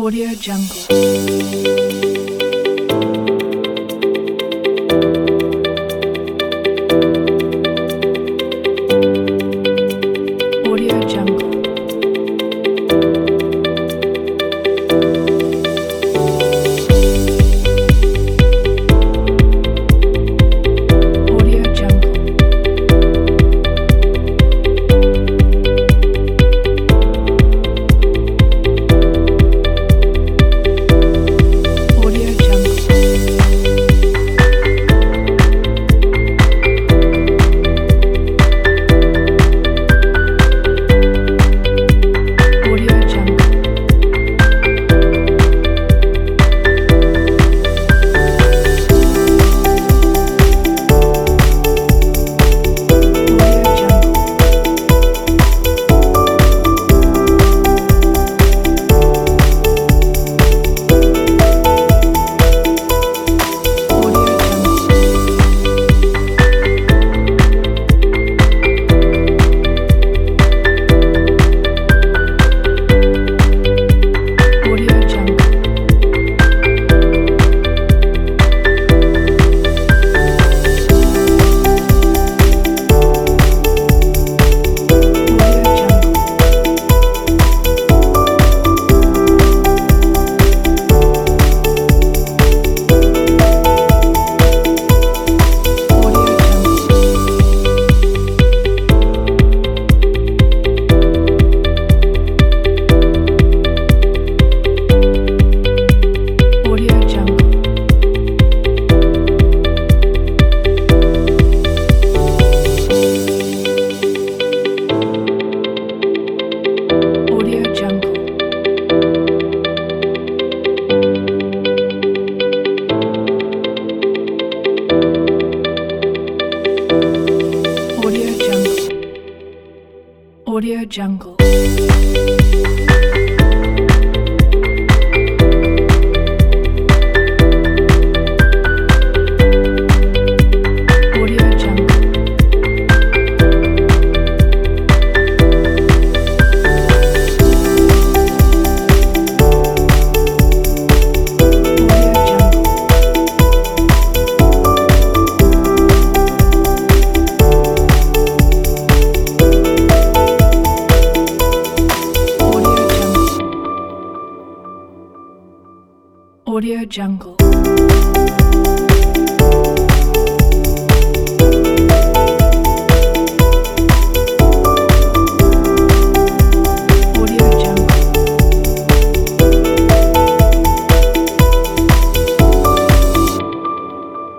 Audio Jungle. Audio Jungle. Audio Jungle. Audio Jungle. Audio Jungle. Audio Jungle. Audio Jungle. Audio Jungle. Audio Jungle. Audio Jungle. Audio Jungle. Audio Jungle. Audio Jungle. Audio Jungle. Audio Jungle. Audio Jungle. Audio Jungle. Audio Jungle.